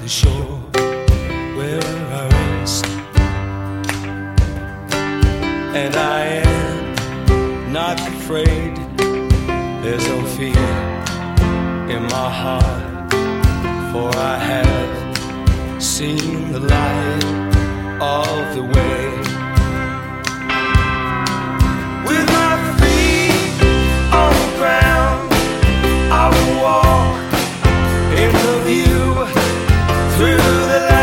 the shore where I rest, and I am not afraid. There's no fear in my heart, for I have seen the light of the way. With my feet on the ground, I will walk in the view through the light.